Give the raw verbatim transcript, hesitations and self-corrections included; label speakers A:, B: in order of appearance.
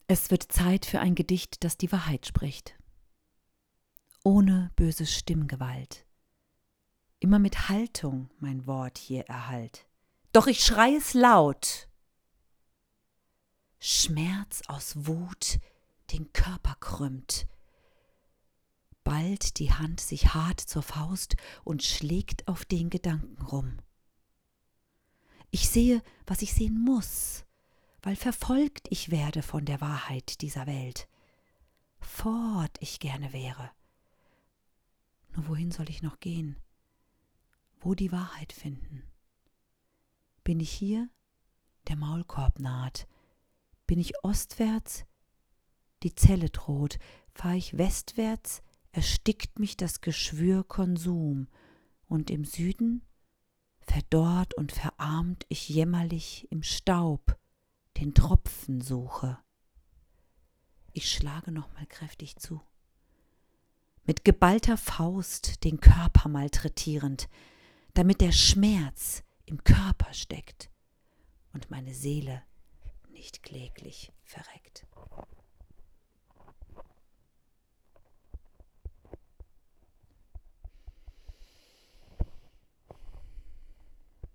A: Es wird Zeit für ein Gedicht, das die Wahrheit spricht. Ohne böse Stimmgewalt. Immer mit Haltung mein Wort hier erhallt. Doch ich schrei es laut. Schmerz aus Wut den Körper krümmt. Ballt die Hand sich hart zur Faust und schlägt auf den Gedanken rum. Ich sehe, was ich sehen muss, weil verfolgt ich werde von der Wahrheit dieser Welt. Fort ich gerne wäre. Nur wohin soll ich noch gehen? Wo die Wahrheit finden? Bin ich hier? Der Maulkorb naht. Bin ich ostwärts? Die Zelle droht. Fahr ich westwärts? Erstickt mich das Geschwür Konsum. Und im Süden? Verdorrt und verarmt ich jämmerlich im Staub, den Tropfen suche. Ich schlage nochmal kräftig zu. Mit geballter Faust den Körper malträtierend, damit der Schmerz im Körper steckt und meine Seele nicht kläglich verreckt.